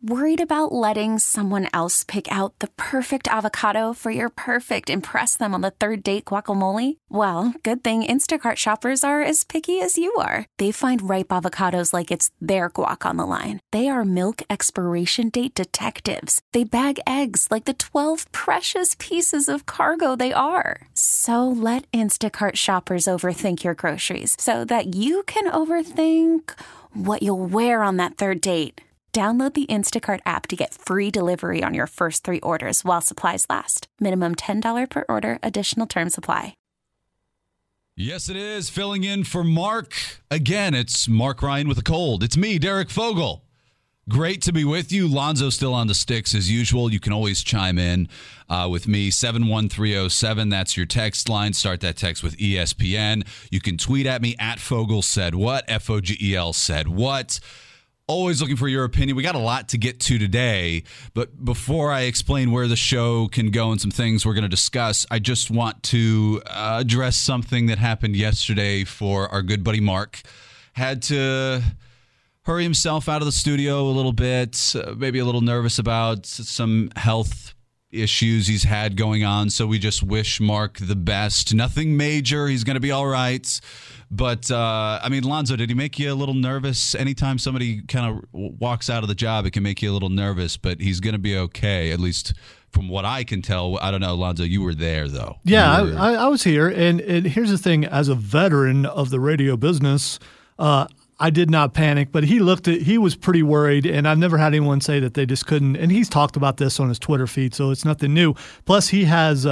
Worried about letting someone else pick out the perfect avocado for your perfect impress them on the third date guacamole? Well, good thing Instacart shoppers are as picky as you are. They find ripe avocados like it's their guac on the line. They are milk expiration date detectives. They bag eggs like the 12 precious pieces of cargo they are. So let Instacart shoppers overthink your groceries so that you can overthink what you'll wear on that third date. Download the Instacart app to get free delivery on your first 3 orders while supplies last. Minimum $10 per order. Additional terms apply. Yes, it is. Filling in for Mark. Again, it's Mark Ryan with a cold. It's me, Derek Fogel. Great to be with you. Lonzo still on the sticks as usual. You can always chime in with me, 71307. That's your text line. Start that text with ESPN. You can tweet at me, at Fogel said what, Fogel said what. Always looking for your opinion. We got a lot to get to today, but before I explain where the show can go and some things we're going to discuss, I just want to address something that happened yesterday for our good buddy Mark. Had to hurry himself out of the studio a little bit, maybe a little nervous about some health issues he's had going on, so we just wish Mark the best. Nothing major. He's going to be all right. But, I mean, Lonzo, did he make you a little nervous? Anytime somebody kind of walks out of the job, it can make you a little nervous, but he's going to be okay, at least from what I can tell. I don't know, Lonzo, you were there, though. Yeah, I was here, and here's the thing. As a veteran of the radio business, I did not panic, but he was pretty worried, and I've never had anyone say that they just couldn't. And he's talked about this on his Twitter feed, so it's nothing new. Plus, he has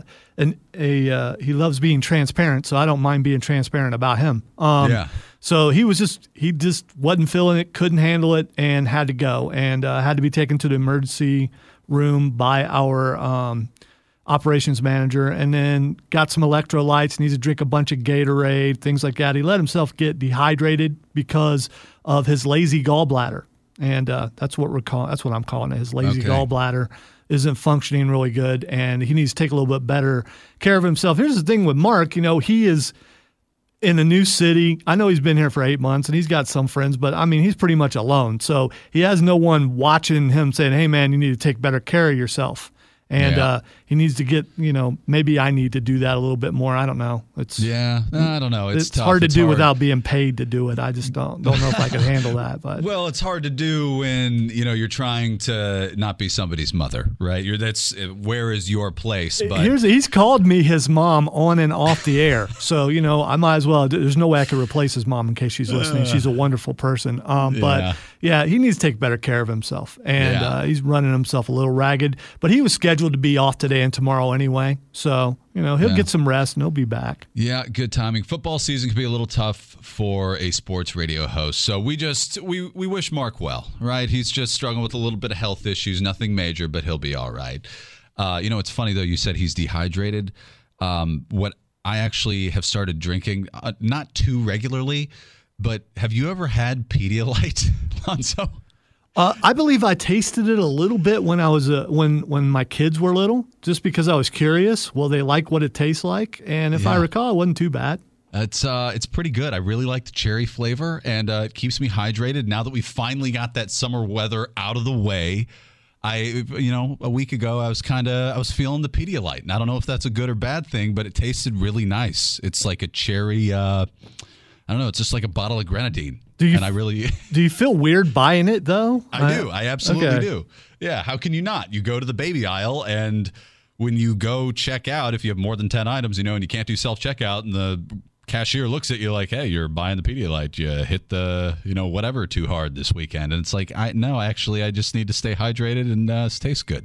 he loves being transparent, so I don't mind being transparent about him. So he just wasn't feeling it, couldn't handle it, and had to go, and had to be taken to the emergency room by our operations manager, and then got some electrolytes, needs to drink a bunch of Gatorade, things like that. He let himself get dehydrated because of his lazy gallbladder, and that's what I'm calling it. His lazy gallbladder isn't functioning really good, and he needs to take a little bit better care of himself. Here's the thing with Mark, he is in a new city. I know he's been here for 8 months, and he's got some friends, but, I mean, he's pretty much alone. So he has no one watching him saying, hey, man, you need to take better care of yourself. And he needs to get, maybe I need to do that a little bit more. I don't know. I don't know. It's tough. Hard to do without being paid to do it. I just don't know if I can handle that. But well, it's hard to do when you're trying to not be somebody's mother, right? Where is your place? But he's called me his mom on and off the air, so I might as well. There's no way I could replace his mom in case she's listening. She's a wonderful person. But yeah, he needs to take better care of himself, and he's running himself a little ragged. But he was scheduled to be off today and tomorrow anyway, so he'll get some rest and he'll be back. Yeah, good timing. Football season can be a little tough for a sports radio host, so we wish Mark well, right? He's just struggling with a little bit of health issues, nothing major, but he'll be all right. It's funny though, you said he's dehydrated. What I actually have started drinking, not too regularly, but have you ever had Pedialyte, Lonzo? I believe I tasted it a little bit when I was when my kids were little, just because I was curious. Will they like what it tastes like? And if I recall, it wasn't too bad. It's pretty good. I really like the cherry flavor, and it keeps me hydrated. Now that we finally got that summer weather out of the way, a week ago I was feeling the Pedialyte, and I don't know if that's a good or bad thing, but it tasted really nice. It's like a cherry. I don't know. It's just like a bottle of grenadine. Do you feel weird buying it, though? I do. I absolutely do. Yeah. How can you not? You go to the baby aisle, and when you go check out, if you have more than 10 items, and you can't do self-checkout, and the cashier looks at you like, hey, you're buying the Pedialyte. You hit the, whatever too hard this weekend. And it's like, I just need to stay hydrated and it tastes good.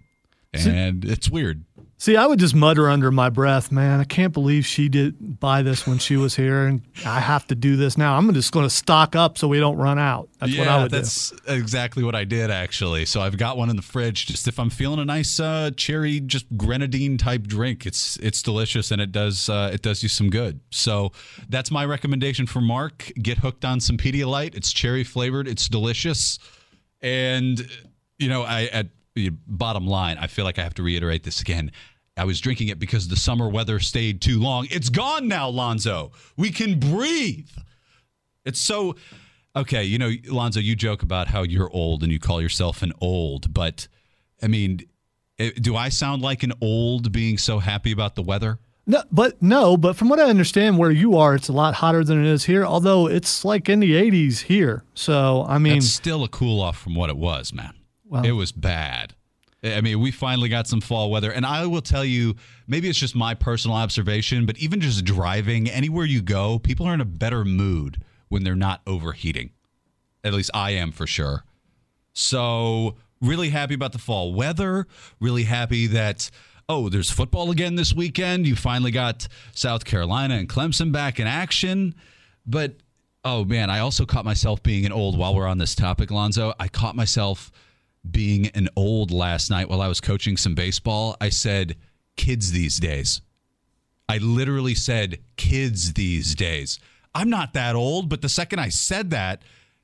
And it's weird. See, I would just mutter under my breath, man, I can't believe she did buy this when she was here, and I have to do this now. I'm just going to stock up so we don't run out. That's what I would do. That's exactly what I did, actually. So I've got one in the fridge. Just if I'm feeling a nice cherry, just grenadine type drink, it's delicious, and it does you some good. So that's my recommendation for Mark. Get hooked on some Pedialyte. It's cherry flavored. It's delicious. And, bottom line, I feel like I have to reiterate this again. I was drinking it because the summer weather stayed too long. It's gone now, Lonzo. We can breathe. It's so Okay, Lonzo, you joke about how you're old and you call yourself an old, but I mean, do I sound like an old being so happy about the weather? No, but from what I understand, where you are, it's a lot hotter than it is here. Although it's like in the 80s here, so I mean, it's still a cool off from what it was, man. Well, it was bad. I mean, we finally got some fall weather, and I will tell you, maybe it's just my personal observation, but even just driving anywhere you go, people are in a better mood when they're not overheating. At least I am, for sure. So really happy about the fall weather. Really happy that, there's football again this weekend. You finally got South Carolina and Clemson back in action. But, oh, man, I also caught myself being an old while we're on this topic, Lonzo. I caught myself being an old last night while I was coaching some baseball. I said, kids these days. I literally said, kids these days. I'm not that old, but the second I said that,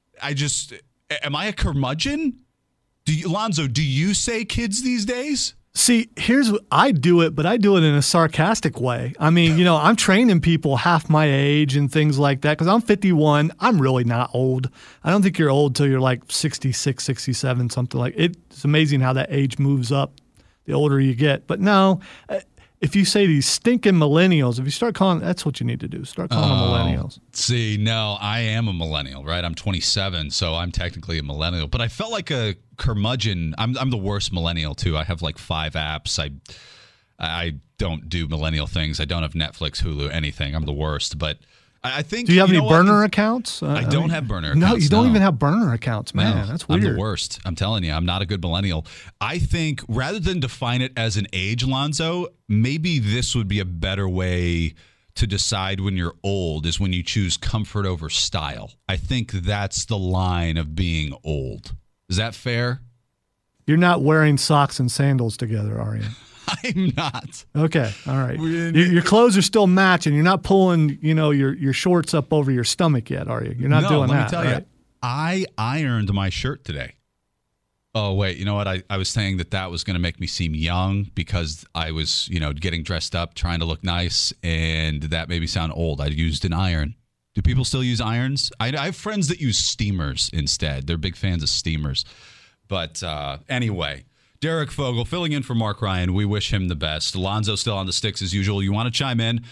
am I a curmudgeon? Lonzo, do you say kids these days? See, here's what I do it, but I do it in a sarcastic way. I mean, I'm training people half my age and things like that because I'm 51. I'm really not old. I don't think you're old till you're like 66, 67, something like it. It's amazing how that age moves up the older you get. But no, if you say these stinking millennials, if you start calling, that's what you need to do. Start calling them millennials. See, no, I am a millennial, right? I'm 27, so I'm technically a millennial. But I felt like a curmudgeon. I'm the worst millennial, too. I have like 5 apps. I don't do millennial things. I don't have Netflix, Hulu, anything. I'm the worst. But I think. Do you have any burner accounts? I don't have burner accounts. No, you don't even have burner accounts, man. No, that's weird. I'm the worst. I'm telling you, I'm not a good millennial. I think rather than define it as an age, Lonzo, maybe this would be a better way to decide when you're old is when you choose comfort over style. I think that's the line of being old. Is that fair? You're not wearing socks and sandals together, are you? I'm not. Okay, all right. Your clothes are still matching. You're not pulling, your shorts up over your stomach yet, are you? You're not doing that. Let me tell you, I ironed my shirt today. Oh, wait, you know what? I was saying that was going to make me seem young because I was, getting dressed up, trying to look nice, and that made me sound old. I used an iron. Do people still use irons? I have friends that use steamers instead. They're big fans of steamers. But anyway, Derek Fogel filling in for Mark Ryan. We wish him the best. Alonzo still on the sticks as usual. You want to chime in?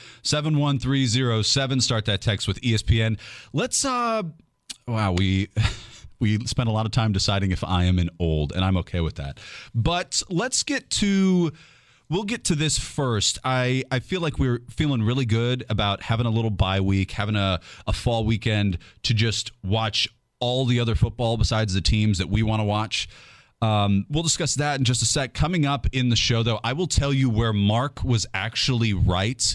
71307. Start that text with ESPN. Let's we spent a lot of time deciding if I am an old, and I'm okay with that. But let's we'll get to this first. I feel like we're feeling really good about having a little bye week, having a fall weekend to just watch all the other football besides the teams that we want to watch. We'll discuss that in just a sec. Coming up in the show, though, I will tell you where Mark was actually right.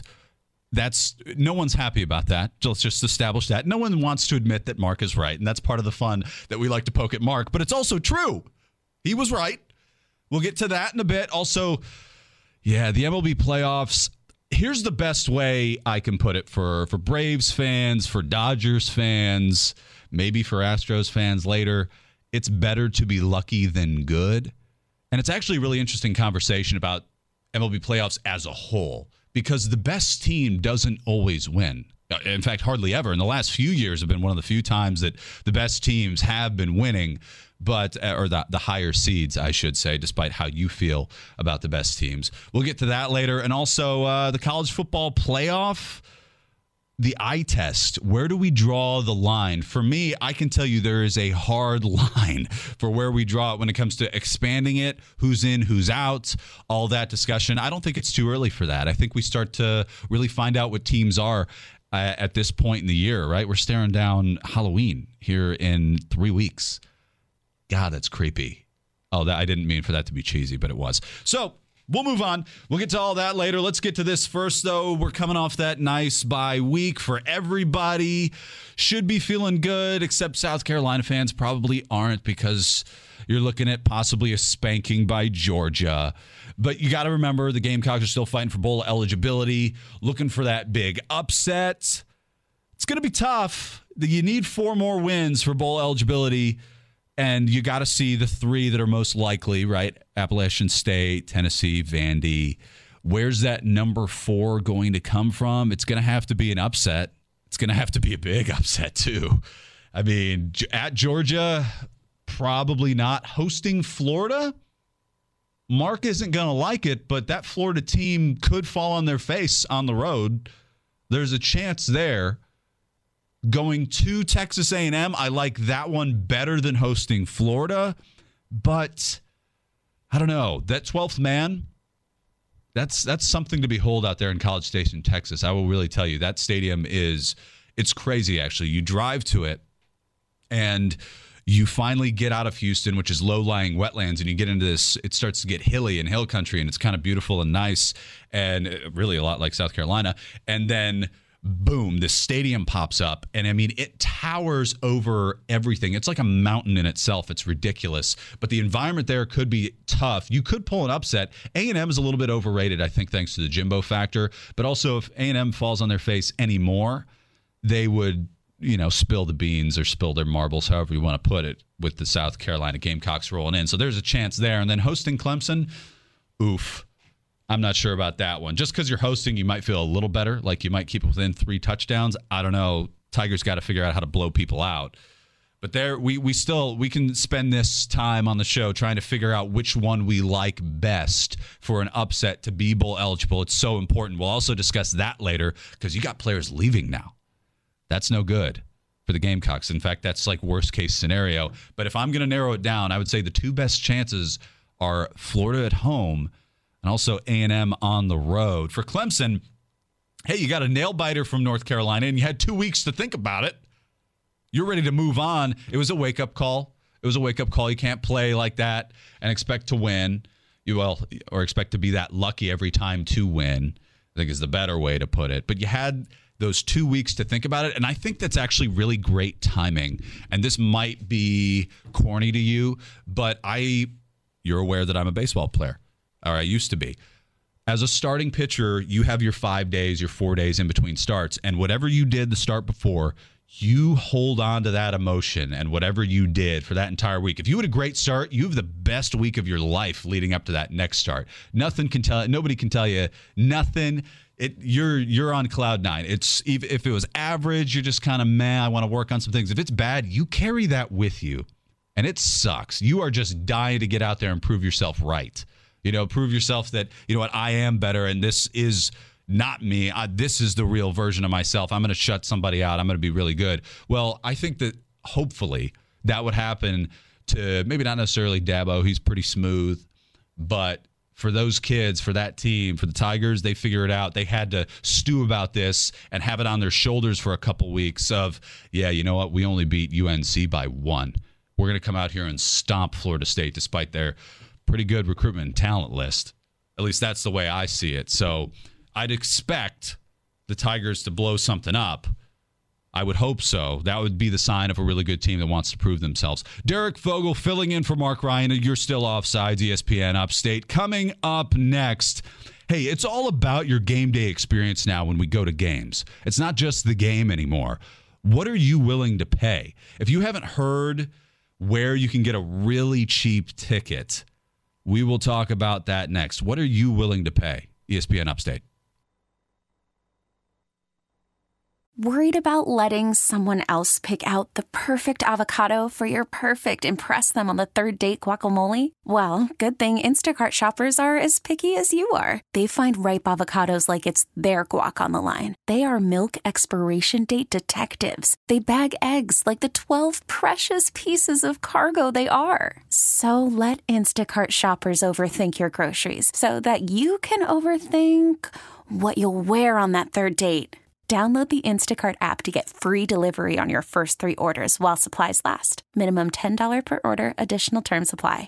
No one's happy about that. Let's just establish that. No one wants to admit that Mark is right, and that's part of the fun that we like to poke at Mark. But it's also true. He was right. We'll get to that in a bit. Also, yeah, the MLB playoffs. Here's the best way I can put it for Braves fans, for Dodgers fans, maybe for Astros fans later. It's better to be lucky than good. And it's actually a really interesting conversation about MLB playoffs as a whole because the best team doesn't always win. In fact, hardly ever. In the last few years have been one of the few times that the best teams have been winning, or the higher seeds, I should say, despite how you feel about the best teams. We'll get to that later. And also the college football playoff. The eye test, where do we draw the line? For me, I can tell you there is a hard line for where we draw it when it comes to expanding it, who's in, who's out, all that discussion. I don't think it's too early for that. I think we start to really find out what teams are at this point in the year, right? We're staring down Halloween here in 3 weeks. God, that's creepy. Oh, I didn't mean for that to be cheesy, but it was. So, we'll move on. We'll get to all that later. Let's get to this first, though. We're coming off that nice bye week for everybody. Should be feeling good, except South Carolina fans probably aren't because you're looking at possibly a spanking by Georgia. But you got to remember the Gamecocks are still fighting for bowl eligibility, looking for that big upset. It's going to be tough. You need 4 more wins for bowl eligibility. And you got to see the 3 that are most likely, right? Appalachian State, Tennessee, Vandy. Where's that number 4 going to come from? It's going to have to be an upset. It's going to have to be a big upset, too. I mean, at Georgia, probably not. Hosting Florida, Mark isn't going to like it, but that Florida team could fall on their face on the road. There's a chance there. Going to Texas A&M, I like that one better than hosting Florida, but I don't know. That 12th man, that's something to behold out there in College Station, Texas. I will really tell you, that stadium it's crazy, actually. You drive to it, and you finally get out of Houston, which is low-lying wetlands, and you get into this, it starts to get hilly and hill country, and it's kind of beautiful and nice, and really a lot like South Carolina. And then, boom, this stadium pops up, and I mean, it towers over everything. It's like a mountain in itself. It's ridiculous. But the environment there could be tough. You could pull an upset. A&M is a little bit overrated, I think, thanks to the Jimbo factor. But also, if A&M falls on their face anymore, they would, spill the beans or spill their marbles, however you want to put it, with the South Carolina Gamecocks rolling in. So there's a chance there. And then hosting Clemson, oof. I'm not sure about that one. Just because you're hosting, you might feel a little better. Like you might keep it within 3 touchdowns. I don't know. Tigers got to figure out how to blow people out. But there, we can spend this time on the show trying to figure out which one we like best for an upset to be bowl eligible. It's so important. We'll also discuss that later because you got players leaving now. That's no good for the Gamecocks. In fact, that's like worst case scenario. But if I'm going to narrow it down, I would say the 2 best chances are Florida at home and also A&M on the road. For Clemson, hey, you got a nail-biter from North Carolina, and you had 2 weeks to think about it. You're ready to move on. It was a wake-up call. You can't play like that and expect to win. Or expect to be that lucky every time to win, I think is the better way to put it. But you had those 2 weeks to think about it, and I think that's actually really great timing. And this might be corny to you, but you're aware that I'm a baseball player. Or I used to be. As a starting pitcher, you have your 5 days, your 4 days in between starts. And whatever you did the start before, you hold on to that emotion and whatever you did for that entire week. If you had a great start, you have the best week of your life leading up to that next start. Nobody can tell you nothing. You're on cloud 9. If it was average, you're just kind of meh, I want to work on some things. If it's bad, you carry that with you. And it sucks. You are just dying to get out there and prove yourself right. Prove yourself that, I am better and this is not me. This is the real version of myself. I'm going to shut somebody out. I'm going to be really good. Well, I think that hopefully that would happen to maybe not necessarily Dabo. He's pretty smooth. But for those kids, for that team, for the Tigers, they figure it out. They had to stew about this and have it on their shoulders for a couple weeks of, yeah, you know what? We only beat UNC by 1. We're going to come out here and stomp Florida State despite their pretty good recruitment and talent list. At least that's the way I see it. So I'd expect the Tigers to blow something up. I would hope so. That would be the sign of a really good team that wants to prove themselves. Derek Fogel filling in for Mark Ryan. You're still offsides, ESPN Upstate. Coming up next, hey, it's all about your game day experience now when we go to games. It's not just the game anymore. What are you willing to pay? If you haven't heard where you can get a really cheap ticket, we will talk about that next. What are you willing to pay? ESPN Upstate. Worried about letting someone else pick out the perfect avocado for your perfect impress them on the third date guacamole? Well, good thing Instacart shoppers are as picky as you are. They find ripe avocados like it's their guac on the line. They are milk expiration date detectives. They bag eggs like the 12 precious pieces of cargo they are. So let Instacart shoppers overthink your groceries so that you can overthink what you'll wear on that third date. Download the Instacart app to get free delivery on your first 3 orders while supplies last. Minimum $10 per order. Additional terms apply.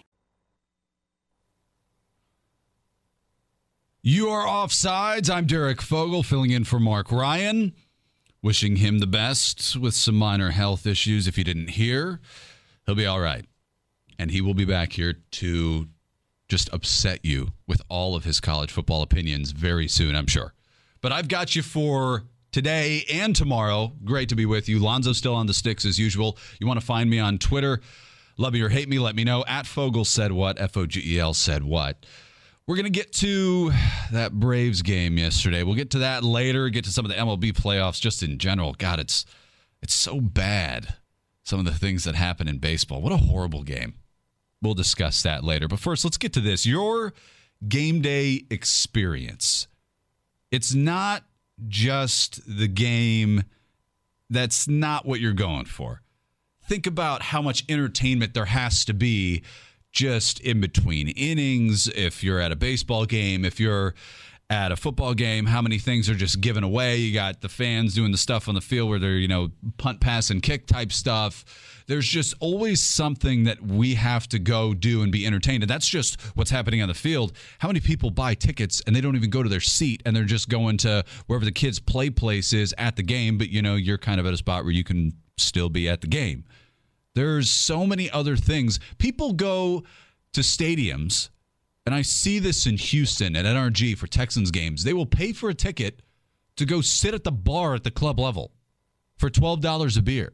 You are offsides. I'm Derek Fogel filling in for Mark Ryan. Wishing him the best with some minor health issues. If you didn't hear, he'll be all right. And he will be back here to just upset you with all of his college football opinions very soon, I'm sure. But I've got you for today and tomorrow. Great to be with you. Lonzo still on the sticks as usual. You want to find me on Twitter. Love me or hate me, let me know. At Fogel said what, Fogel said what. We're going to get to that Braves game yesterday. We'll get to that later, get to some of the MLB playoffs just in general. God, it's so bad. some of the things that happen in baseball. What a horrible game. We'll discuss that later. But first, let's get to this. Your game day experience. It's not just the game. That's not what you're going for. Think about how much entertainment there has to be just in between innings. If you're at a baseball game, if you're at a football game, how many things are just given away? You got the fans doing the stuff on the field where they're, punt, pass, and kick type stuff. There's just always something that we have to go do and be entertained. And that's just what's happening on the field. How many people buy tickets and they don't even go to their seat and they're just going to wherever the kids' play place is at the game, but you're kind of at a spot where you can still be at the game. There's so many other things. People go to stadiums, and I see this in Houston at NRG for Texans games. They will pay for a ticket to go sit at the bar at the club level for $12 a beer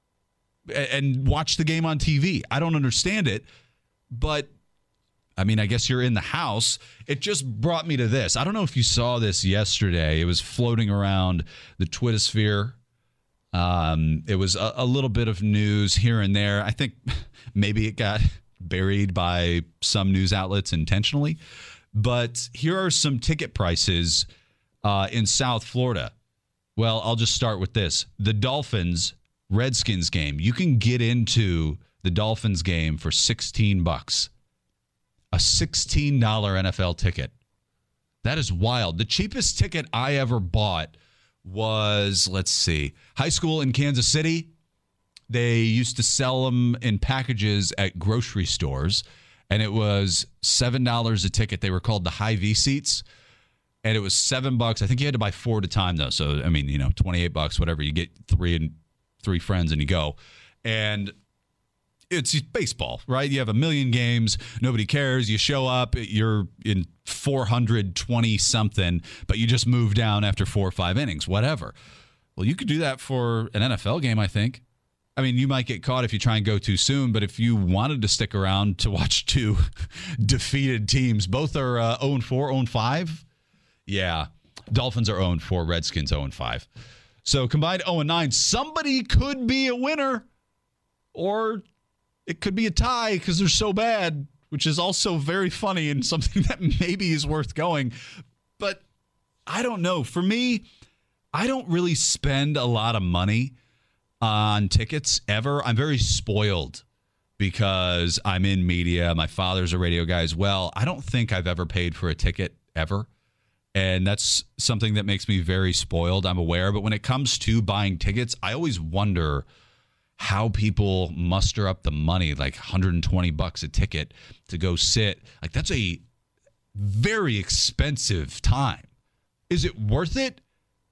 and watch the game on TV. I don't understand it, but I guess you're in the house. It just brought me to this. I don't know if you saw this yesterday. It was floating around the Twittersphere. It was a little bit of news here and there. I think maybe it got buried by some news outlets intentionally. But here are some ticket prices in South Florida. Well, I'll just start with this. The Dolphins-Redskins game. You can get into the Dolphins game for $16. A $16 NFL ticket. That is wild. The cheapest ticket I ever bought was, let's see, high school in Kansas City. They used to sell them in packages at grocery stores, and it was $7 a ticket. They were called the Hy-Vee seats, and it was $7. I think you had to buy 4 at a time, though. So, $28, whatever. You get three friends, and you go. And it's baseball, right? You have a million games. Nobody cares. You show up. You're in 420-something, but you just move down after 4 or 5 innings, whatever. Well, you could do that for an NFL game, I think. You might get caught if you try and go too soon, but if you wanted to stick around to watch 2 defeated teams, both are 0-4, 0-5. Yeah, Dolphins are 0-4, Redskins 0-5. So combined 0-9, somebody could be a winner, or it could be a tie because they're so bad, which is also very funny and something that maybe is worth going. But I don't know. For me, I don't really spend a lot of money on tickets ever. I'm very spoiled because I'm in media. My father's a radio guy as well. I don't think I've ever paid for a ticket ever. And that's something that makes me very spoiled. I'm aware. But when it comes to buying tickets, I always wonder how people muster up the money, like $120 a ticket to go sit. Like, that's a very expensive time. Is it worth it?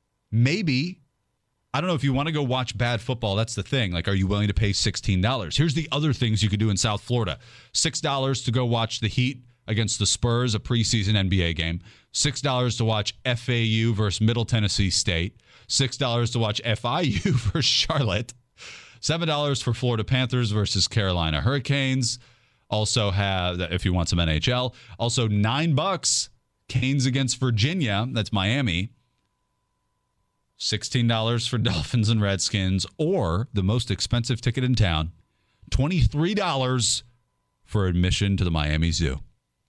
Maybe. I don't know if you want to go watch bad football. That's the thing. Like, are you willing to pay $16? Here's the other things you could do in South Florida. $6 to go watch the Heat against the Spurs, a preseason NBA game. $6 to watch FAU versus Middle Tennessee State. $6 to watch FIU versus Charlotte. $7 for Florida Panthers versus Carolina Hurricanes. Also have, if you want some NHL, also $9, Canes against Virginia. That's Miami. $16 for Dolphins and Redskins, or the most expensive ticket in town, $23 for admission to the Miami Zoo.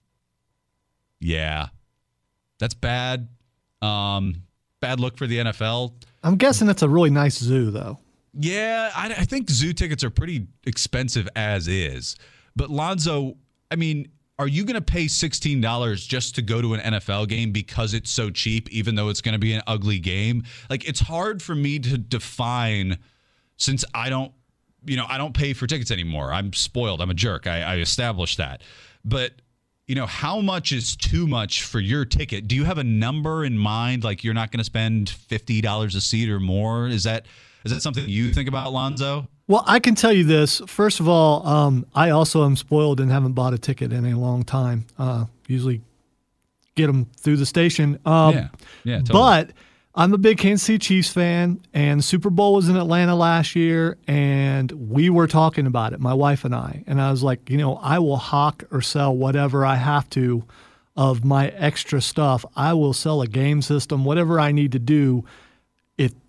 Yeah, that's bad. Bad look for the NFL. I'm guessing it's a really nice zoo, though. Yeah, I think zoo tickets are pretty expensive as is. But Lonzo, are you going to pay $16 just to go to an NFL game because it's so cheap, even though it's going to be an ugly game? Like, it's hard for me to define, since I don't pay for tickets anymore. I'm spoiled. I'm a jerk. I established that. But, how much is too much for your ticket? Do you have a number in mind? Like, you're not going to spend $50 a seat or more? Is that something you think about, Lonzo? Well, I can tell you this. First of all, I also am spoiled and haven't bought a ticket in a long time. Usually get them through the station. Yeah, totally. But I'm a big Kansas City Chiefs fan, and the Super Bowl was in Atlanta last year, and we were talking about it, my wife and I. And I was like, I will hawk or sell whatever I have to of my extra stuff. I will sell a game system, whatever I need to do. If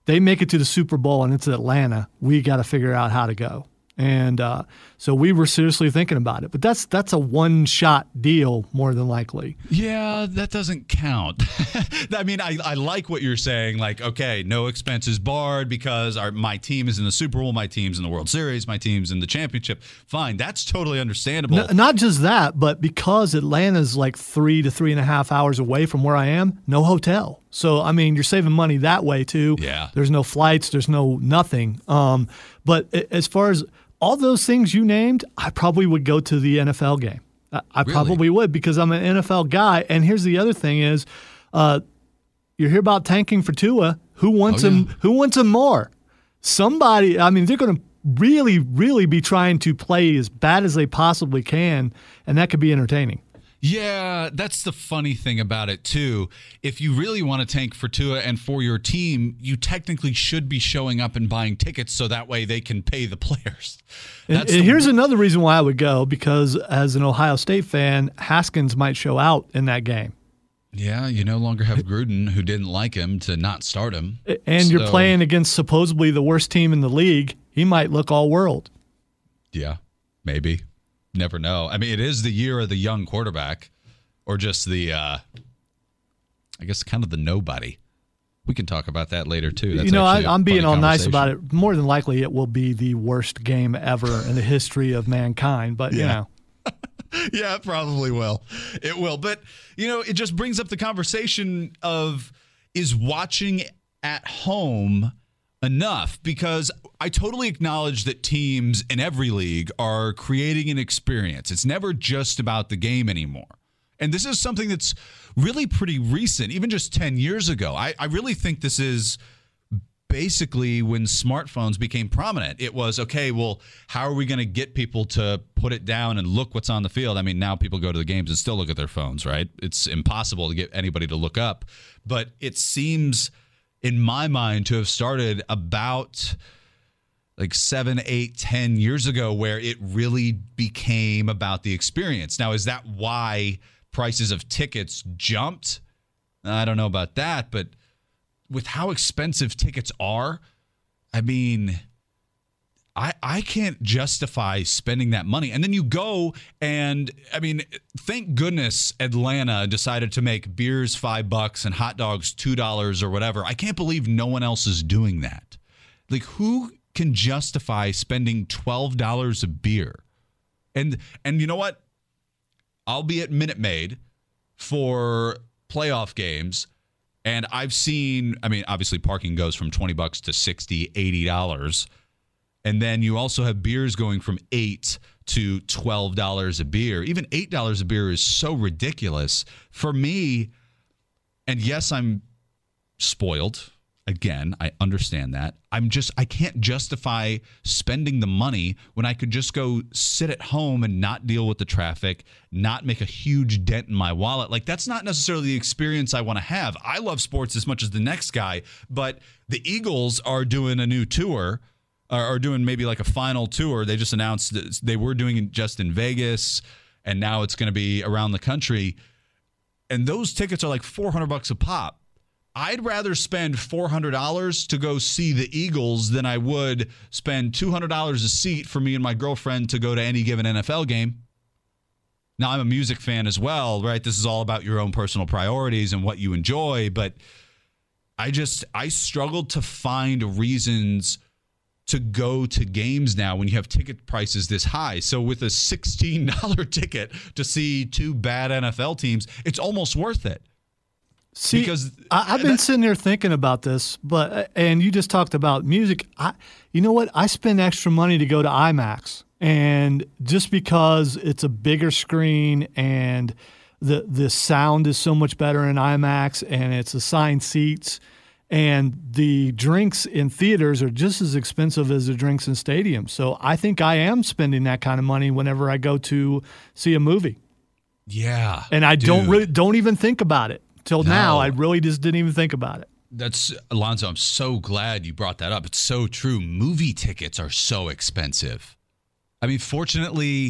they make it to the Super Bowl and it's Atlanta, we got to figure out how to go. And so we were seriously thinking about it. But that's a one-shot deal more than likely. Yeah, that doesn't count. I mean, I like what you're saying. Like, okay, no expenses barred because my team is in the Super Bowl, my team's in the World Series, my team's in the championship. Fine, that's totally understandable. Not just that, but because Atlanta's like 3 to 3.5 hours away from where I am, no hotel. So, I mean, you're saving money that way, too. Yeah. There's no flights. There's no nothing. But as far as all those things you named, I probably would go to the NFL game. I Really? probably would because I'm an NFL guy. And here's the other thing is you hear about tanking for Tua. Who wants him? Who wants him more? Somebody, I mean, they're going to really, really be trying to play as bad as they possibly can, and that could be entertaining. Yeah, that's the funny thing about it, too. If you really want to tank for Tua and for your team, you technically should be showing up and buying tickets so that way they can pay the players. And here's another reason why I would go, because as an Ohio State fan, Haskins might show out in that game. Yeah, you no longer have Gruden, who didn't like him, to not start him. And you're playing against supposedly the worst team in the league. He might look all world. Yeah, maybe. Never know. I mean, it is the year of the young quarterback, or just the, I guess, kind of the nobody. We can talk about that later, too. That's I'm being all nice about it. More than likely, it will be the worst game ever in the history of mankind. But, you know. Yeah, it probably will. It will. But, it just brings up the conversation of, is watching at home enough? Because I totally acknowledge that teams in every league are creating an experience. It's never just about the game anymore. And this is something that's really pretty recent, even just 10 years ago. I really think this is basically when smartphones became prominent. It was, okay, well, how are we going to get people to put it down and look what's on the field? I mean, now people go to the games and still look at their phones, right? It's impossible to get anybody to look up. But it seems, in my mind, to have started about like 7, 8, 10 years ago, where it really became about the experience. Now, is that why prices of tickets jumped? I don't know about that, but with how expensive tickets are, I mean, I can't justify spending that money. And then you go and, I mean, thank goodness Atlanta decided to make beers $5 and hot dogs $2 or whatever. I can't believe no one else is doing that. Like, who can justify spending $12 a beer? And you know what? I'll be at Minute Maid for playoff games, and I've seen, I mean, obviously parking goes from $20 to $60, $80. And then you also have beers going from $8 to $12 a beer. Even $8 a beer is so ridiculous for me. And yes, I'm spoiled. Again, I understand that. I can't justify spending the money when I could just go sit at home and not deal with the traffic, not make a huge dent in my wallet. Like, that's not necessarily the experience I want to have. I love sports as much as the next guy, but the Eagles are doing a new tour, or doing maybe like a final tour. They just announced that they were doing it just in Vegas, and now it's going to be around the country. And those tickets are like $400 a pop. I'd rather spend $400 to go see the Eagles than I would spend $200 a seat for me and my girlfriend to go to any given NFL game. Now, I'm a music fan as well, right? This is all about your own personal priorities and what you enjoy, but I struggled to find reasons to go to games now when you have ticket prices this high. So with a $16 ticket to see two bad NFL teams, it's almost worth it. See, because I've been sitting there thinking about this, and you just talked about music. You know what? I spend extra money to go to IMAX, and just because it's a bigger screen and the sound is so much better in IMAX, and it's assigned seats, and the drinks in theaters are just as expensive as the drinks in stadiums. So I think I am spending that kind of money whenever I go to see a movie. Yeah, and I don't even think about it. Till now, I really just didn't even think about it. That's, Alonzo, I'm so glad you brought that up. It's so true. Movie tickets are so expensive. I mean, fortunately,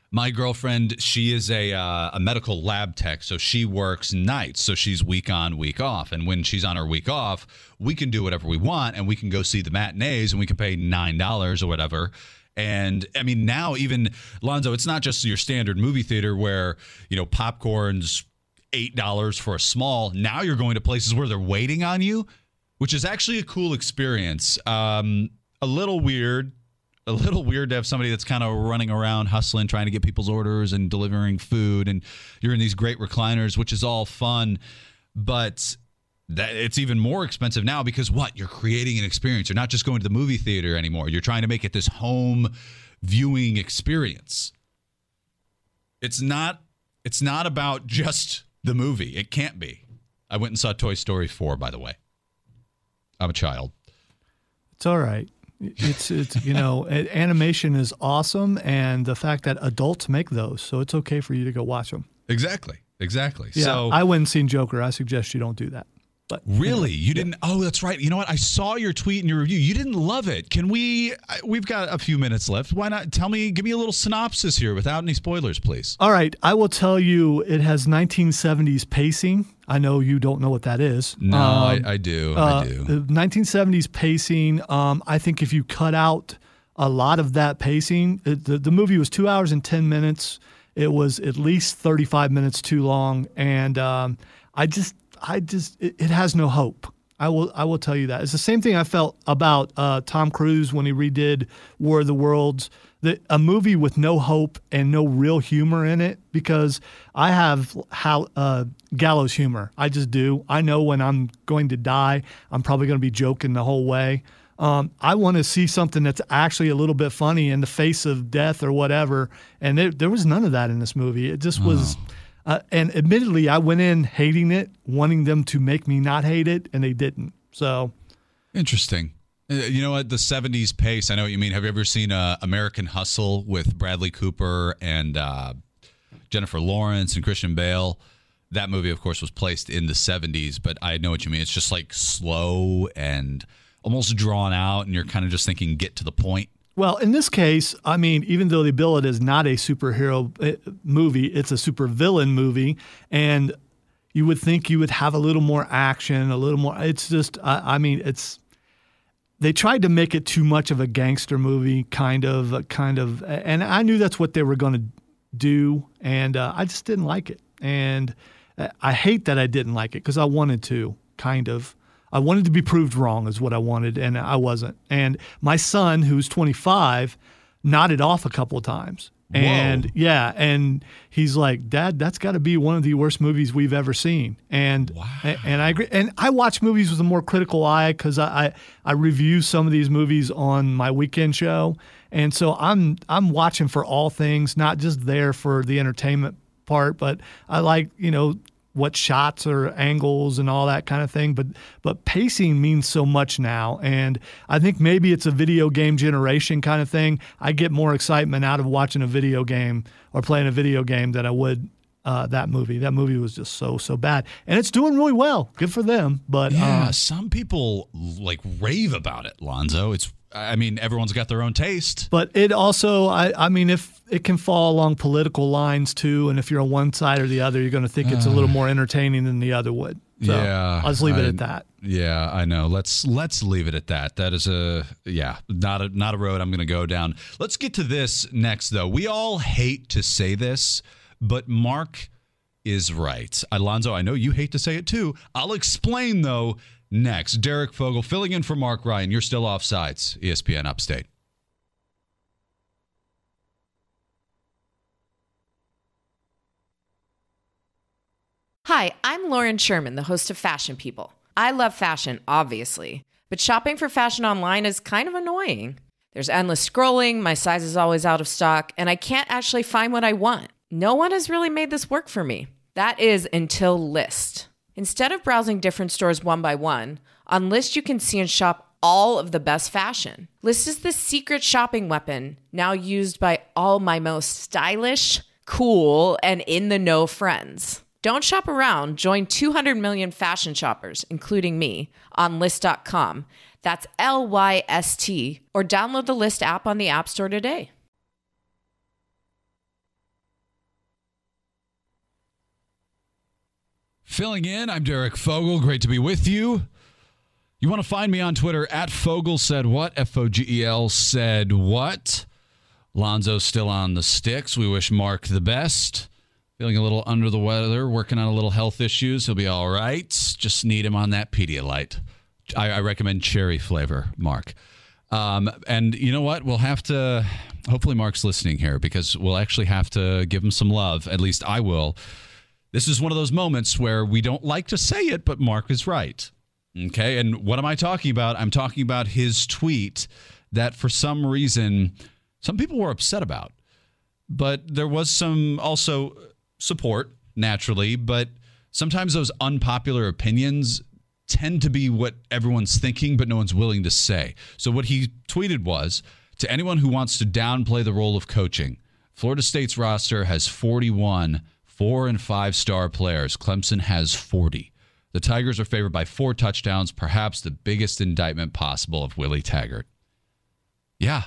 My girlfriend, she is a medical lab tech, so she works nights, so she's week on, week off. And when she's on her week off, we can do whatever we want, and we can go see the matinees, and we can pay $9 or whatever. And I mean, now even, Lonzo, it's not just your standard movie theater where, popcorn's $8 for a small. Now you're going to places where they're waiting on you, which is actually a cool experience. A little weird to have somebody that's kind of running around hustling, trying to get people's orders and delivering food, and you're in these great recliners, which is all fun, but it's even more expensive now because you're creating an experience. You're not just going to the movie theater anymore. You're trying to make it this home viewing experience. It's not about just the movie. It can't be. I went and saw Toy Story 4, by the way. I'm a child. It's all right. It's animation is awesome, and the fact that adults make those, so it's okay for you to go watch them. Exactly. Yeah, So I went and seen Joker. I suggest you don't do that. But really, you didn't? Oh, that's right. You know what? I saw your tweet and your review. You didn't love it. We've got a few minutes left. Why not give me a little synopsis here without any spoilers, please. All right. I will tell you it has 1970s pacing. I know you don't know what that is. No, I do. 1970s pacing. I think if you cut out a lot of that pacing, the movie was 2 hours and 10 minutes. It was at least 35 minutes too long. And it has no hope. I will tell you that. It's the same thing I felt about Tom Cruise when he redid War of the Worlds. A movie with no hope and no real humor in it, because I have gallows humor. I just do. I know when I'm going to die, I'm probably going to be joking the whole way. I want to see something that's actually a little bit funny in the face of death or whatever. And there was none of that in this movie. It just was... and admittedly, I went in hating it, wanting them to make me not hate it, and they didn't. So interesting. You know what? The 70s pace, I know what you mean. Have you ever seen American Hustle with Bradley Cooper and Jennifer Lawrence and Christian Bale? That movie, of course, was placed in the 70s, but I know what you mean. It's just like slow and almost drawn out, and you're kind of just thinking, get to the point. Well, in this case, I mean, even though they bill it as not a superhero movie, it's a supervillain movie, and you would think you would have a little more action, a little more. It's just, they tried to make it too much of a gangster movie, kind of, and I knew that's what they were going to do, and I just didn't like it, and I hate that I didn't like it because I wanted to, kind of. I wanted to be proved wrong is what I wanted, and I wasn't. And my son, who's 25, nodded off a couple of times. And Whoa. Yeah, and he's like, "Dad, that's got to be one of the worst movies we've ever seen." And wow. And I agree. And I watch movies with a more critical eye because I review some of these movies on my weekend show, and so I'm watching for all things, not just there for the entertainment part, but I like what shots or angles and all that kind of thing. But pacing means so much now. And I think maybe it's a video game generation kind of thing. I get more excitement out of watching a video game or playing a video game than I would that movie. That movie was just so bad. And it's doing really well. Good for them. But yeah, some people rave about it, Lonzo. Everyone's got their own taste. But it also, if it can fall along political lines too, and if you're on one side or the other, you're going to think it's a little more entertaining than the other would. So yeah, I'll just leave it at that. Yeah, I know. Let's leave it at that. That is not a road I'm going to go down. Let's get to this next, though. We all hate to say this, but Mark is right. Alonzo, I know you hate to say it too. I'll explain, though, next. Derek Fogel filling in for Mark Ryan. You're still offsides, ESPN Upstate. Hi, I'm Lauren Sherman, the host of Fashion People. I love fashion, obviously, but shopping for fashion online is kind of annoying. There's endless scrolling, my size is always out of stock, and I can't actually find what I want. No one has really made this work for me. That is until Lyst. Instead of browsing different stores one by one, on Lyst you can see and shop all of the best fashion. Lyst is the secret shopping weapon now used by all my most stylish, cool, and in-the-know friends. Don't shop around. Join 200 million fashion shoppers, including me, on Lyst.com. That's Lyst, or download the Lyst app on the App Store today. Filling in, I'm Derek Fogel. Great to be with you. You want to find me on Twitter at Fogel said what? Fogel said what? Lonzo's still on the sticks. We wish Mark the best. Feeling a little under the weather, working on a little health issues. He'll be all right. Just need him on that Pedialyte. I recommend cherry flavor, Mark. And you know what? We'll have to, hopefully Mark's listening here, because we'll actually have to give him some love. At least I will. This is one of those moments where we don't like to say it, but Mark is right. Okay, and what am I talking about? I'm talking about his tweet that for some reason some people were upset about. But there was some also support, naturally, but sometimes those unpopular opinions tend to be what everyone's thinking, but no one's willing to say. So what he tweeted was, to anyone who wants to downplay the role of coaching, Florida State's roster has 41 4- and 5-star players. Clemson has 40. The Tigers are favored by 4 touchdowns, perhaps the biggest indictment possible of Willie Taggart. Yeah,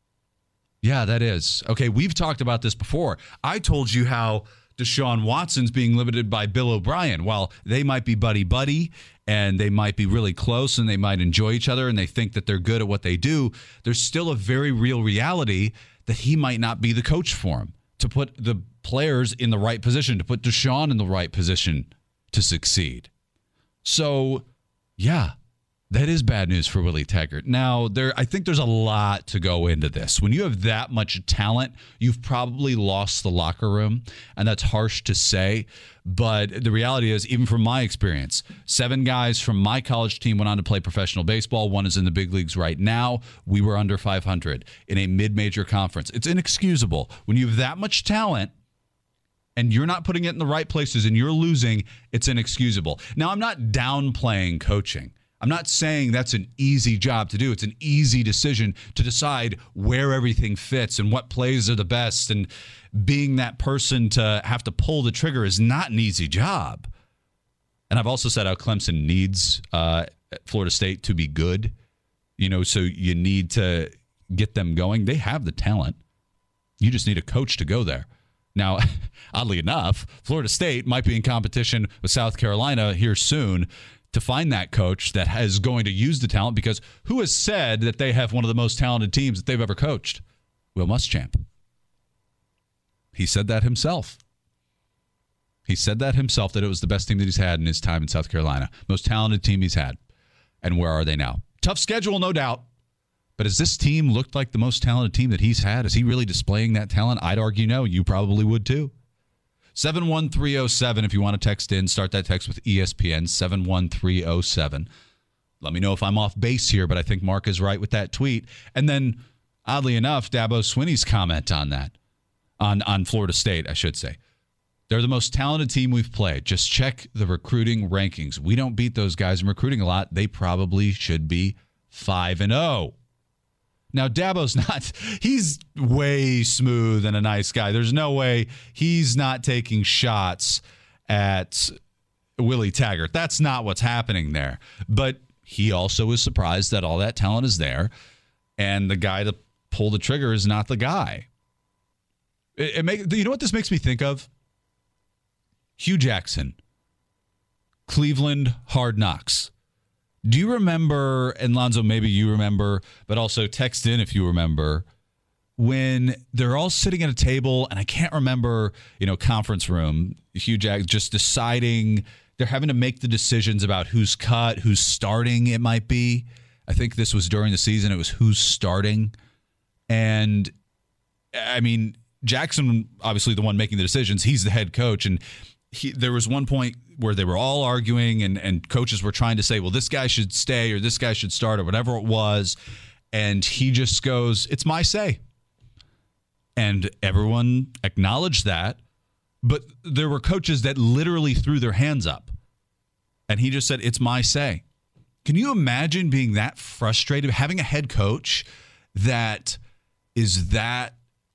that is. Okay, we've talked about this before. I told you how Deshaun Watson's being limited by Bill O'Brien. While they might be buddy-buddy and they might be really close and they might enjoy each other and they think that they're good at what they do, there's still a very real reality that he might not be the coach for him, to put the players in the right position, to put Deshaun in the right position to succeed. So, yeah, that is bad news for Willie Taggart. Now, I think there's a lot to go into this. When you have that much talent, you've probably lost the locker room, and that's harsh to say. But the reality is, even from my experience, 7 guys from my college team went on to play professional baseball. 1 is in the big leagues right now. We were under 500 in a mid-major conference. It's inexcusable. When you have that much talent, and you're not putting it in the right places and you're losing, it's inexcusable. Now, I'm not downplaying coaching. I'm not saying that's an easy job to do. It's an easy decision to decide where everything fits and what plays are the best. And being that person to have to pull the trigger is not an easy job. And I've also said how Clemson needs Florida State to be good. So you need to get them going. They have the talent. You just need a coach to go there. Now, oddly enough, Florida State might be in competition with South Carolina here soon to find that coach that is going to use the talent, because who has said that they have one of the most talented teams that they've ever coached? Will Muschamp. He said that himself. That it was the best team that he's had in his time in South Carolina. Most talented team he's had. And where are they now? Tough schedule, no doubt. But has this team looked like the most talented team that he's had? Is he really displaying that talent? I'd argue no. You probably would too. 71307 if you want to text in. Start that text with ESPN, 71307. Let me know if I'm off base here, but I think Mark is right with that tweet. And then, oddly enough, Dabo Swinney's comment on that, on Florida State, I should say. They're the most talented team we've played. Just check the recruiting rankings. We don't beat those guys in recruiting a lot. They probably should be 5-0. Now, Dabo's he's way smooth and a nice guy. There's no way he's not taking shots at Willie Taggart. That's not what's happening there. But he also is surprised that all that talent is there, and the guy to pull the trigger is not the guy. You know what this makes me think of? Hugh Jackson, Cleveland Hard Knocks. Do you remember, and Lonzo, maybe you remember, but also text in if you remember, when they're all sitting at a table, and I can't remember, conference room, Hugh Jackson just deciding, they're having to make the decisions about who's cut, who's starting it might be. I think this was during the season. It was who's starting. And, I mean, Jackson, obviously the one making the decisions, he's the head coach, and there was one point where they were all arguing and coaches were trying to say, well, this guy should stay or this guy should start or whatever it was. And he just goes, it's my say. And everyone acknowledged that. But there were coaches that literally threw their hands up. And he just said, it's my say. Can you imagine being that frustrated, having a head coach that is that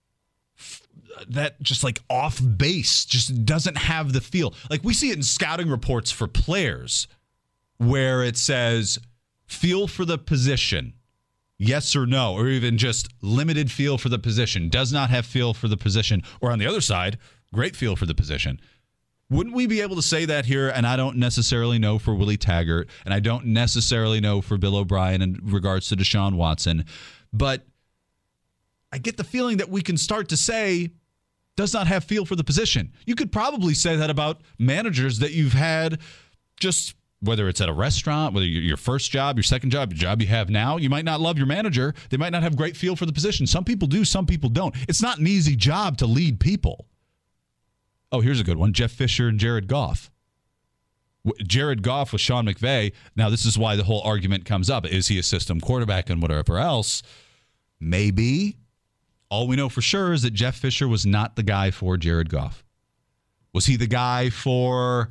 just like off base, just doesn't have the feel? Like we see it in scouting reports for players where it says feel for the position, yes or no, or even just limited feel for the position, does not have feel for the position, or on the other side, great feel for the position. Wouldn't we be able to say that here? And I don't necessarily know for Willie Taggart, and I don't necessarily know for Bill O'Brien in regards to Deshaun Watson, but I get the feeling that we can start to say does not have feel for the position. You could probably say that about managers that you've had, just whether it's at a restaurant, whether your first job, your second job, your job you have now. You might not love your manager. They might not have great feel for the position. Some people do, some people don't. It's not an easy job to lead people. Oh, here's a good one. Jeff Fisher and Jared Goff. Jared Goff with Sean McVay. Now, this is why the whole argument comes up. Is he a system quarterback and whatever else? Maybe. All we know for sure is that Jeff Fisher was not the guy for Jared Goff. Was he the guy for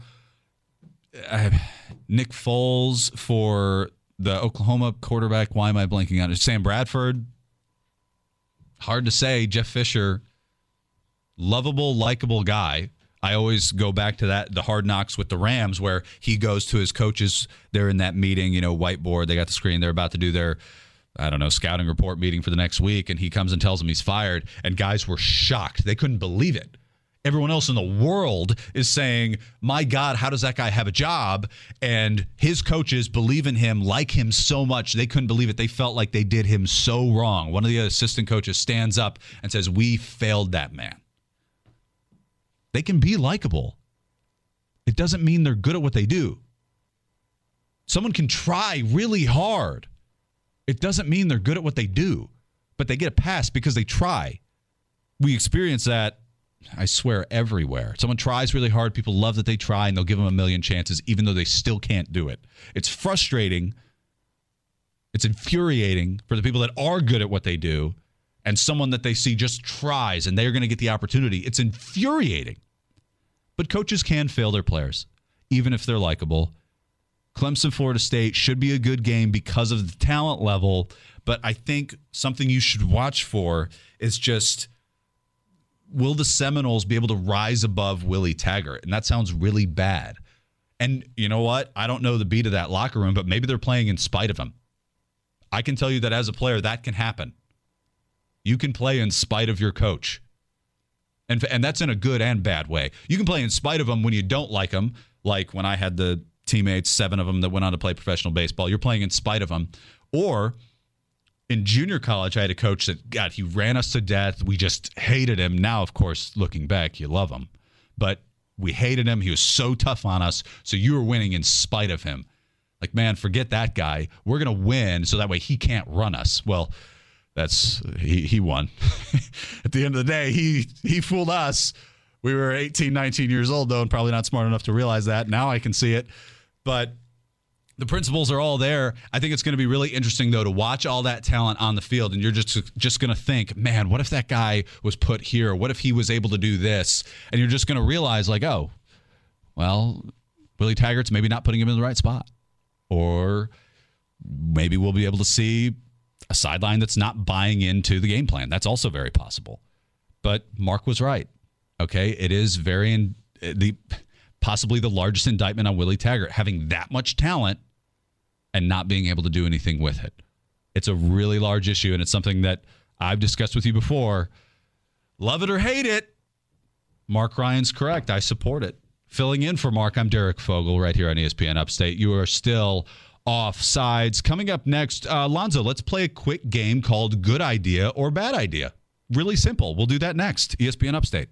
Nick Foles, for the Oklahoma quarterback? Why am I blanking on it? Sam Bradford? Hard to say. Jeff Fisher, lovable, likable guy. I always go back to that, the Hard Knocks with the Rams, where he goes to his coaches. They're in that meeting, whiteboard. They got the screen. They're about to do their, scouting report meeting for the next week. And he comes and tells them he's fired. And guys were shocked. They couldn't believe it. Everyone else in the world is saying, my God, how does that guy have a job? And his coaches believe in him, like him so much. They couldn't believe it. They felt like they did him so wrong. One of the assistant coaches stands up and says, we failed that man. They can be likable. It doesn't mean they're good at what they do. Someone can try really hard. It doesn't mean they're good at what they do, but they get a pass because they try. We experience that, I swear, everywhere. Someone tries really hard. People love that they try, and they'll give them a million chances, even though they still can't do it. It's frustrating. It's infuriating for the people that are good at what they do, and someone that they see just tries, and they're going to get the opportunity. It's infuriating. But coaches can fail their players, even if they're likable. Clemson, Florida State should be a good game because of the talent level, but I think something you should watch for is just, will the Seminoles be able to rise above Willie Taggart? And that sounds really bad. And you know what? I don't know the beat of that locker room, but maybe they're playing in spite of him. I can tell you that as a player, that can happen. You can play in spite of your coach. And that's in a good and bad way. You can play in spite of them when you don't like them, like when I had the teammates, 7 of them that went on to play professional baseball. You're playing in spite of them. Or in junior college, I had a coach that, God, he ran us to death. We just hated him. Now, of course, looking back, you love him. But we hated him. He was so tough on us. So you were winning in spite of him. Like, man, forget that guy. We're going to win so that way he can't run us. Well, he won. At the end of the day, he fooled us. We were 18, 19 years old, though, and probably not smart enough to realize that. Now I can see it. But the principles are all there. I think it's going to be really interesting, though, to watch all that talent on the field, and you're just going to think, man, what if that guy was put here? What if he was able to do this? And you're just going to realize, like, oh, well, Willie Taggart's maybe not putting him in the right spot. Or maybe we'll be able to see a sideline that's not buying into the game plan. That's also very possible. But Mark was right. Okay, it is possibly the largest indictment on Willie Taggart, having that much talent and not being able to do anything with it. It's a really large issue, and it's something that I've discussed with you before. Love it or hate it, Mark Ryan's correct. I support it. Filling in for Mark, I'm Derek Fogel right here on ESPN Upstate. You are still offsides. Coming up next, Lonzo, let's play a quick game called Good Idea or Bad Idea. Really simple. We'll do that next. ESPN Upstate.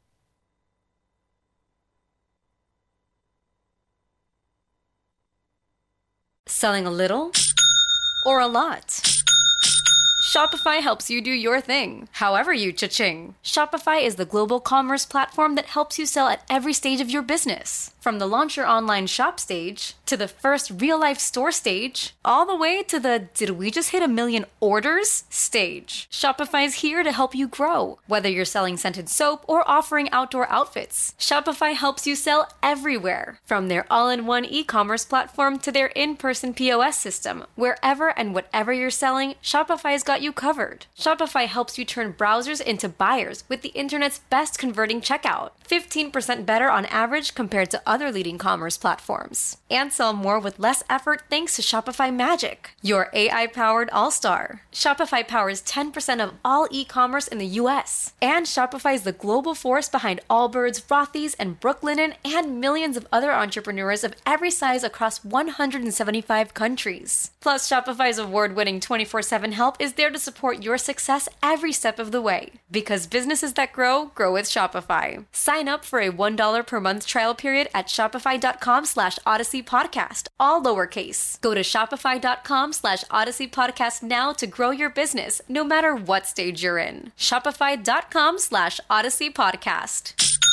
Selling a little or a lot? Shopify helps you do your thing, however you cha-ching. Shopify is the global commerce platform that helps you sell at every stage of your business. From the launch your online shop stage, to the first real-life store stage, all the way to the did we just hit 1 million orders stage. Shopify's here to help you grow. Whether you're selling scented soap or offering outdoor outfits, Shopify helps you sell everywhere. From their all-in-one e-commerce platform to their in-person POS system, wherever and whatever you're selling, Shopify's got got you covered. Shopify helps you turn browsers into buyers with the internet's best converting checkout. 15% better on average compared to other leading commerce platforms. And sell more with less effort thanks to Shopify Magic, your AI-powered all-star. Shopify powers 10% of all e-commerce in the U.S. And Shopify is the global force behind Allbirds, Rothy's, and Brooklinen, and millions of other entrepreneurs of every size across 175 countries. Plus, Shopify's award-winning 24/7 help is there to support your success every step of the way. Because businesses that grow with Shopify. Sign up for a $1 per month trial period at shopify.com/Odyssey Podcast, all lowercase. Go to shopify.com/Odyssey Podcast now to grow your business, no matter what stage you're in. Shopify.com/Odyssey Podcast.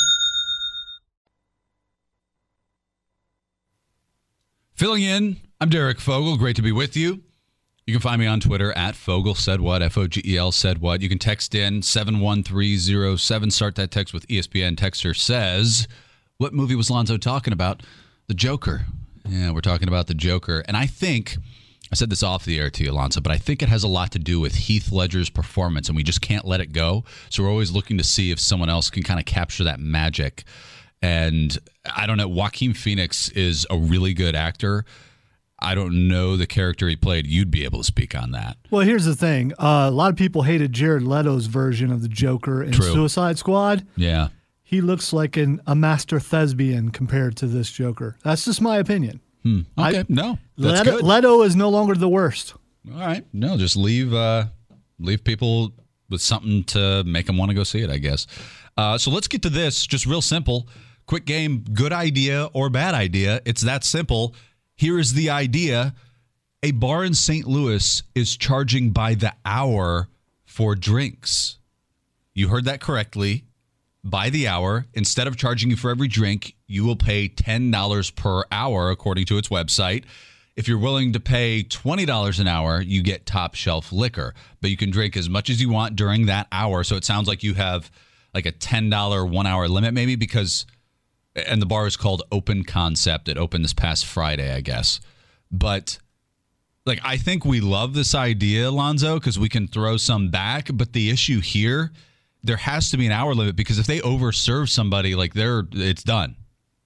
Filling in, I'm Derek Fogel. Great to be with you. You can find me on Twitter at Fogel Said What, Fogel Said What. You can text in 71307. Start that text with ESPN. Texter says, what movie was Lonzo talking about? The Joker. Yeah, we're talking about The Joker. And I think, I said this off the air to you, Lonzo, but I think it has a lot to do with Heath Ledger's performance, and we just can't let it go. So we're always looking to see if someone else can kind of capture that magic. And I don't know, Joaquin Phoenix is a really good actor. I don't know the character he played. You'd be able to speak on that. Well, here's the thing. A lot of people hated Jared Leto's version of the Joker in Suicide Squad. Yeah. He looks like a master thespian compared to this Joker. That's just my opinion. Okay, that's good. Leto is no longer the worst. All right. No, just leave people with something to make them want to go see it, I guess. So let's get to this. Just real simple. Quick game, good idea or bad idea. It's that simple. Here is the idea. A bar in St. Louis is charging by the hour for drinks. You heard that correctly. By the hour. Instead of charging you for every drink, you will pay $10 per hour, according to its website. If you're willing to pay $20 an hour, you get top shelf liquor. But you can drink as much as you want during that hour. So it sounds like you have like a $10 1 hour limit maybe, because... And the bar is called Open Concept. It opened this past Friday, I guess. But, like, I think we love this idea, Lonzo, because we can throw some back. But the issue here, there has to be an hour limit, because if they overserve somebody, like, it's done.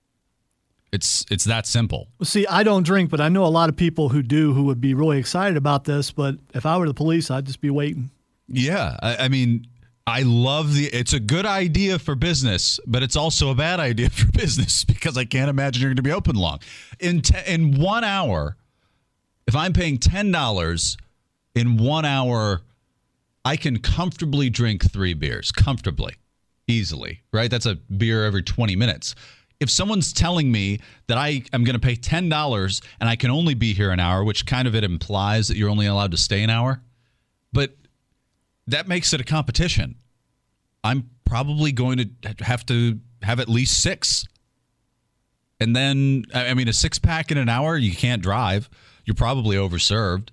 It's that simple. Well, see, I don't drink, but I know a lot of people who do who would be really excited about this. But if I were the police, I'd just be waiting. Yeah, I mean... I love it's a good idea for business, but it's also a bad idea for business, because I can't imagine you're going to be open long. In 1 hour, if I'm paying $10 in 1 hour, I can comfortably drink 3 beers, comfortably, easily, right? That's a beer every 20 minutes. If someone's telling me that I am going to pay $10 and I can only be here an hour, which kind of it implies that you're only allowed to stay an hour, but that makes it a competition. I'm probably going to have at least 6. And then, I mean, a 6-pack in an hour, you can't drive. You're probably overserved.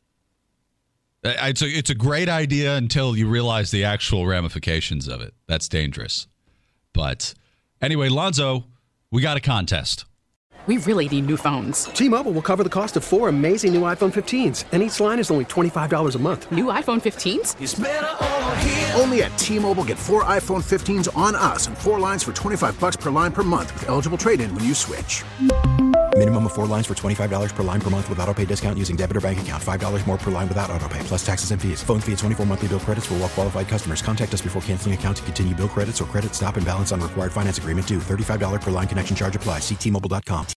It's a great idea until you realize the actual ramifications of it. That's dangerous. But anyway, Lonzo, we got a contest. We really need new phones. T-Mobile will cover the cost of 4 amazing new iPhone 15s, and each line is only $25 a month. New iPhone 15s? It's better over here. Only at T-Mobile, get 4 iPhone 15s on us and 4 lines for $25 per line per month with eligible trade-in when you switch. Minimum of 4 lines for $25 per line per month with autopay discount using debit or bank account. $5 more per line without autopay, plus taxes and fees. Phone fee at 24 monthly bill credits for well-qualified customers. Contact us before canceling account to continue bill credits or credit stop and balance on required finance agreement due. $35 per line connection charge applies. See T-Mobile.com.